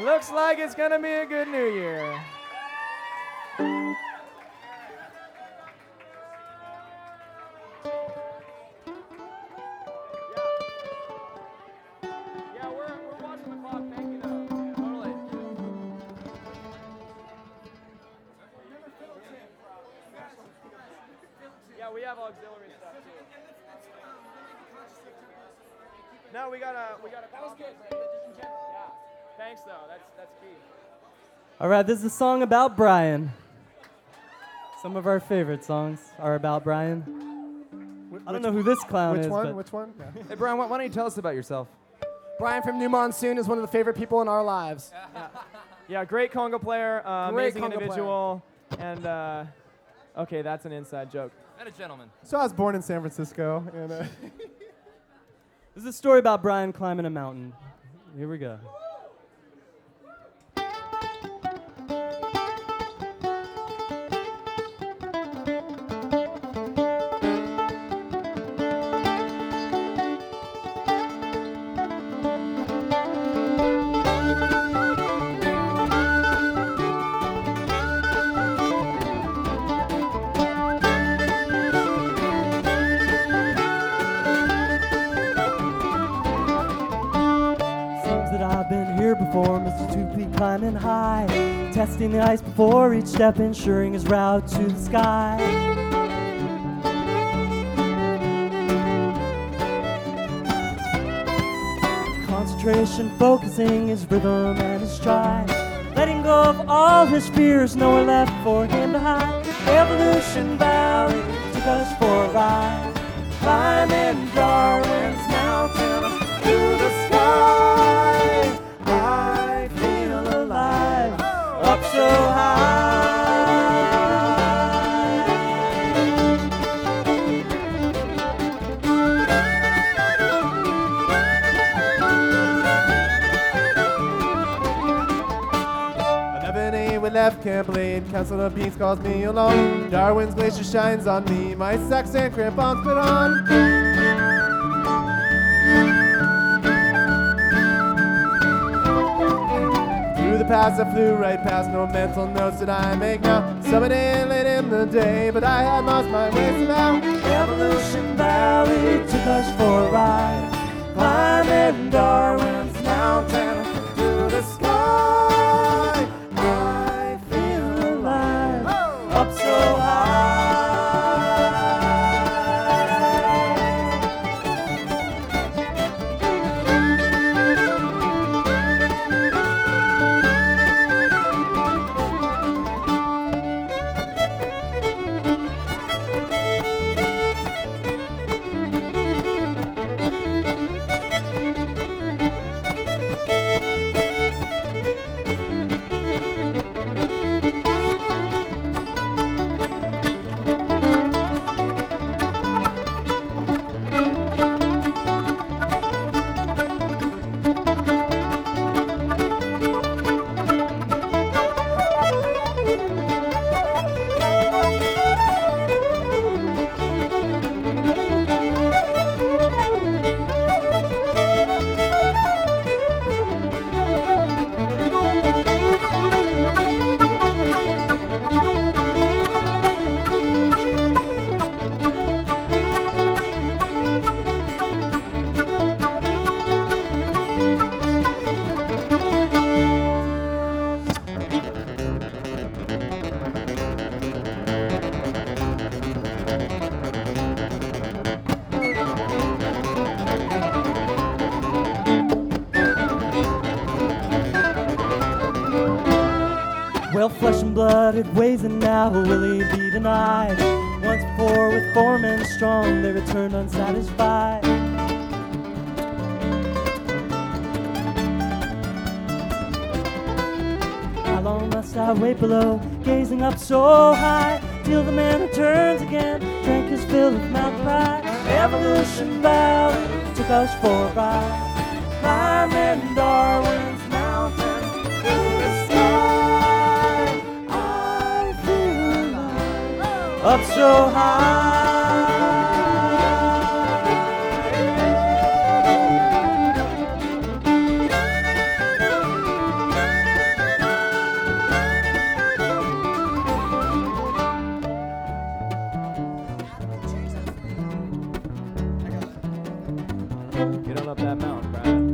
Looks like it's gonna be a good new year. Yeah, we're watching the clock. Thank you, though. Yeah, totally. Yeah, we have auxiliary stuff too. No, we got a. That was good. Yeah. Thanks, though. That's key. All right, this is a song about Brian. Some of our favorite songs are about Brian. I don't know who this clown is. Which one? Yeah. Hey, Brian, why don't you tell us about yourself? Brian from New Monsoon is one of the favorite people in our lives. Yeah, great conga player, amazing conga individual, and okay, that's an inside joke. And a gentleman. So I was born in San Francisco. And, This is a story about Brian climbing a mountain. Here we go. Before Mr. Two-Feet climbing high, testing the ice before each step, ensuring his route to the sky. Concentration, focusing his rhythm and his stride, letting go of all his fears, nowhere left for him to hide. Evolution Valley took us for a ride, climbing Darwin's mountain to the sky. I feel alive, up so high. we left Camp Lane. Castle of Peace calls me along. Darwin's glacier shines on me. My socks and crampons put on. Through the pass I flew right past. No mental notes did I make now. Someday late in the day, but I had lost my way somehow. Evolution Valley took us for a ride, climbing Darwin's mountain to the sky. I feel alive, up so high. Well, flesh and blood, it weighs, and now will he be denied? Once before with four men strong, they returned unsatisfied. How long must I wait below, gazing up so high, till the man returns again, drank his fill of mountain pride? Evolution Valley took us for a ride, climbing Darwin's mountain to the sky. I feel alive, up so high. up that mountain, Brian.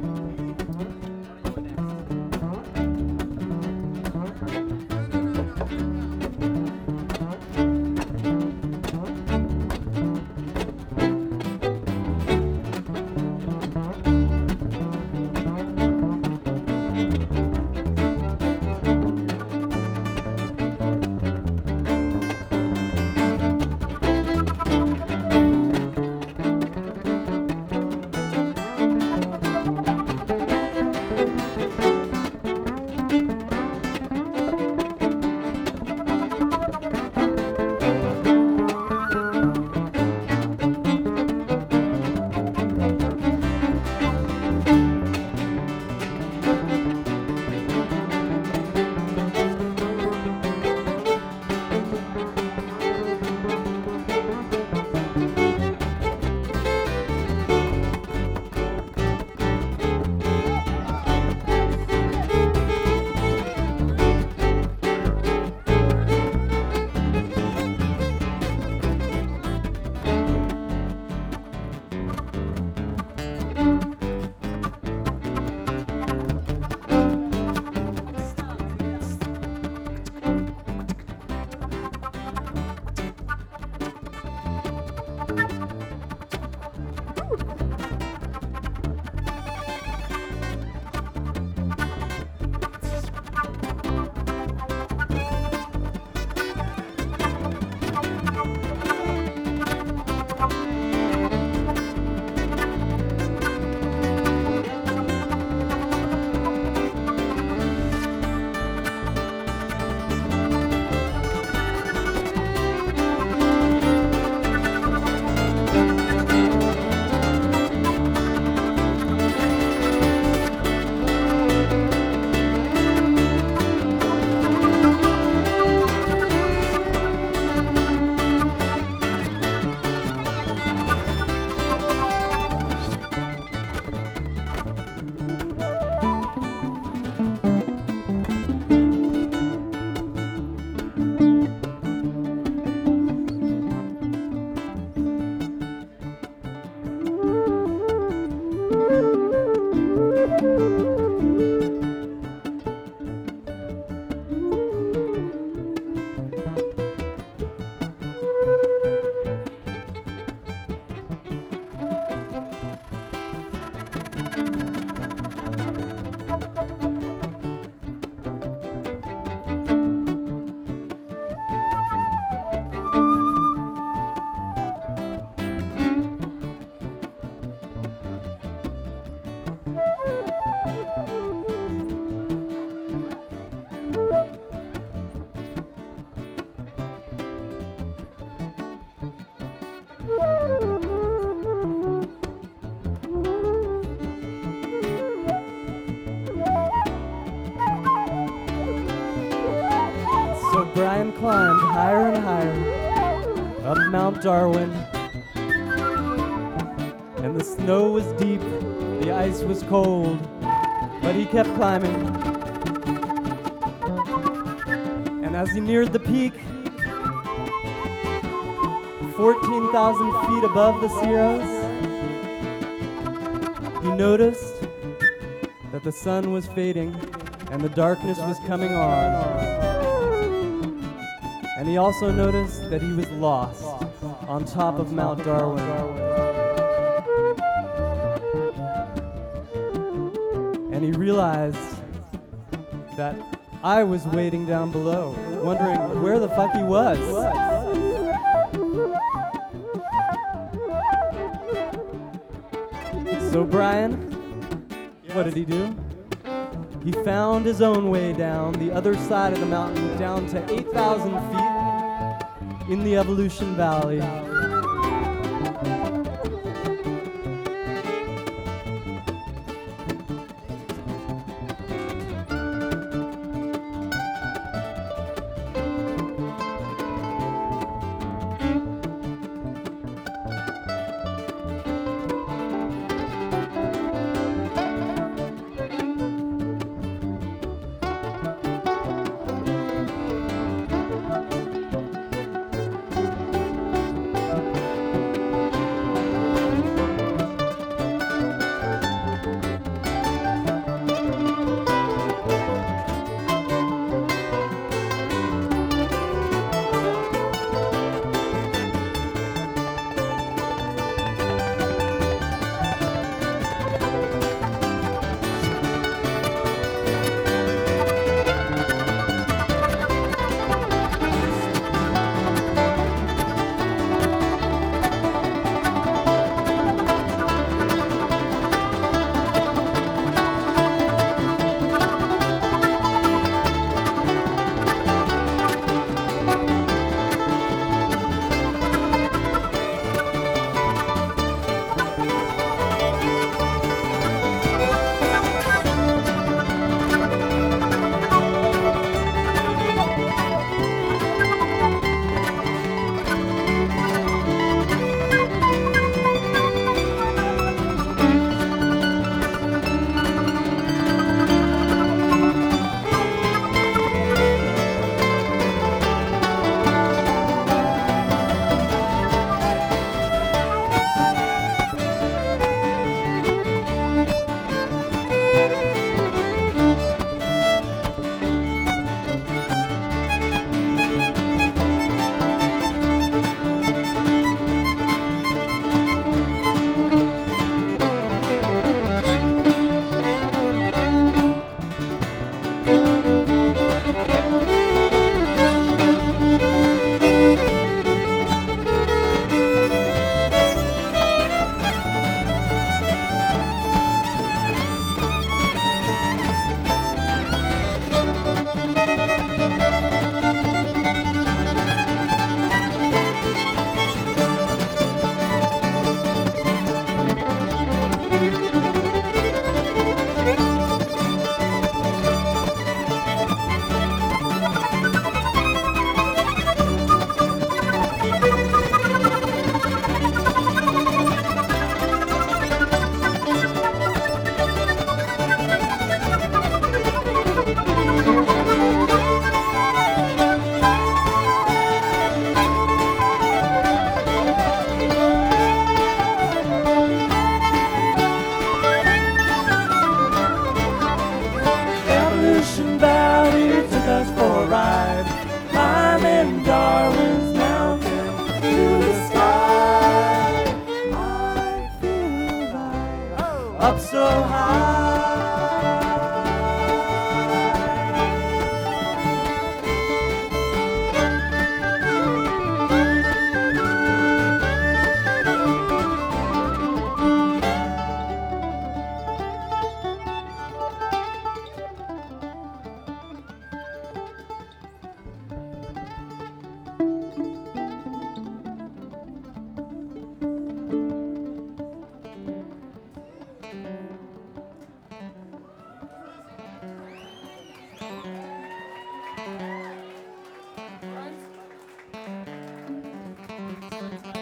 So Brian climbed higher and higher up Mount Darwin. And the snow was deep, the ice was cold, but he kept climbing. And as he neared the peak, 14,000 feet above the Sierras, he noticed that the sun was fading and the darkness was coming on. And he also noticed that he was lost on top of Mount Darwin. And he realized that I was waiting down below, wondering where the fuck he was. So Brian, what did he do? He found his own way down the other side of the mountain, down to 8,000 feet in the Evolution Valley. up so high.